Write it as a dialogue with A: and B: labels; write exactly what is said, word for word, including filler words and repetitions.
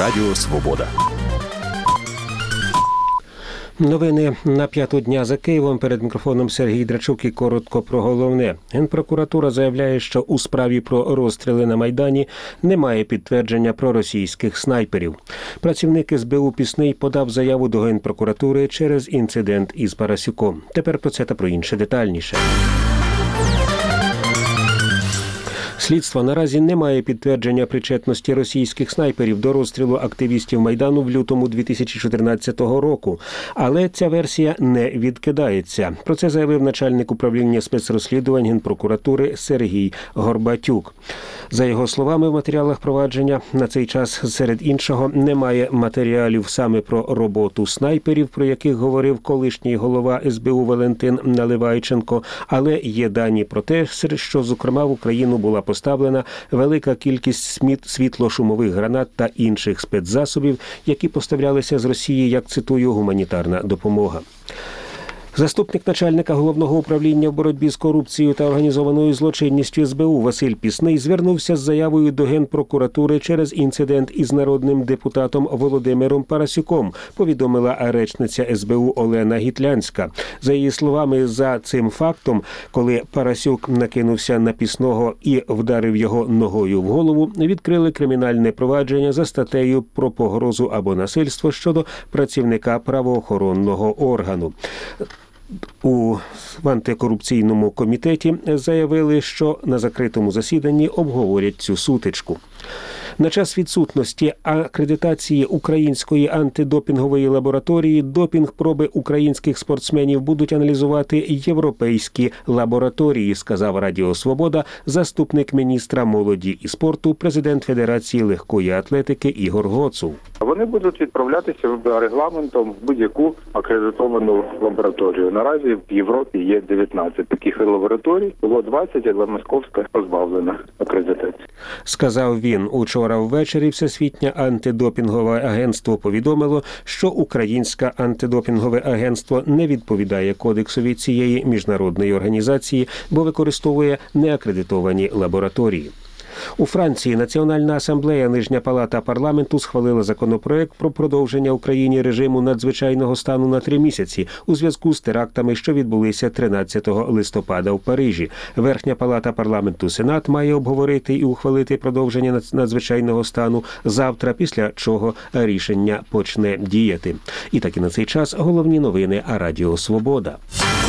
A: Радіо Свобода.
B: Новини на п'яту дня за Києвом. Перед мікрофоном Сергій Драчук і коротко про головне. Генпрокуратура заявляє, що у справі про розстріли на Майдані немає підтвердження про російських снайперів. Працівник ес бе у Пісний подав заяву до Генпрокуратури через інцидент із Парасюком. Тепер про це та про інше детальніше. Слідство наразі не має підтвердження причетності російських снайперів до розстрілу активістів Майдану в лютому дві тисячі чотирнадцятого року. Але ця версія не відкидається. Про це заявив начальник управління спецрозслідувань Генпрокуратури Сергій Горбатюк. За його словами, в матеріалах провадження на цей час, серед іншого, немає матеріалів саме про роботу снайперів, про яких говорив колишній голова ес бе у Валентин Наливайченко, але є дані про те, що, зокрема, в Україну була поставлена велика кількість світло-шумових гранат та інших спецзасобів, які поставлялися з Росії, як цитую, гуманітарна допомога. Заступник начальника Головного управління в боротьбі з корупцією та організованою злочинністю ес бе у Василь Пісний звернувся з заявою до Генпрокуратури через інцидент із народним депутатом Володимиром Парасюком, повідомила речниця ес бе у Олена Гітлянська. За її словами, за цим фактом, коли Парасюк накинувся на Пісного і вдарив його ногою в голову, відкрили кримінальне провадження за статтею про погрозу або насильство щодо працівника правоохоронного органу. У антикорупційному комітеті заявили, що на закритому засіданні обговорять цю сутичку. На час відсутності акредитації Української антидопінгової лабораторії допінг-проби українських спортсменів будуть аналізувати європейські лабораторії, сказав Радіо Свобода заступник міністра молоді і спорту, президент Федерації легкої атлетики Ігор Гоцул.
C: Вони будуть відправлятися регламентом в будь-яку акредитовану лабораторію. Наразі в Європі є дев'ятнадцять таких лабораторій, було двадцять, але Московська позбавлена акредитації.
B: Сказав він. Учора ввечері Всесвітнє антидопінгове агентство повідомило, що Українське антидопінгове агентство не відповідає кодексові цієї міжнародної організації, бо використовує неакредитовані лабораторії. У Франції Національна асамблея, нижня палата парламенту схвалила законопроект про продовження Україні режиму надзвичайного стану на три місяці у зв'язку з терактами, що відбулися тринадцятого листопада в Парижі. Верхня палата парламенту Сенат має обговорити і ухвалити продовження надзвичайного стану завтра, після чого рішення почне діяти. І так і на цей час головні новини Радіо Свобода.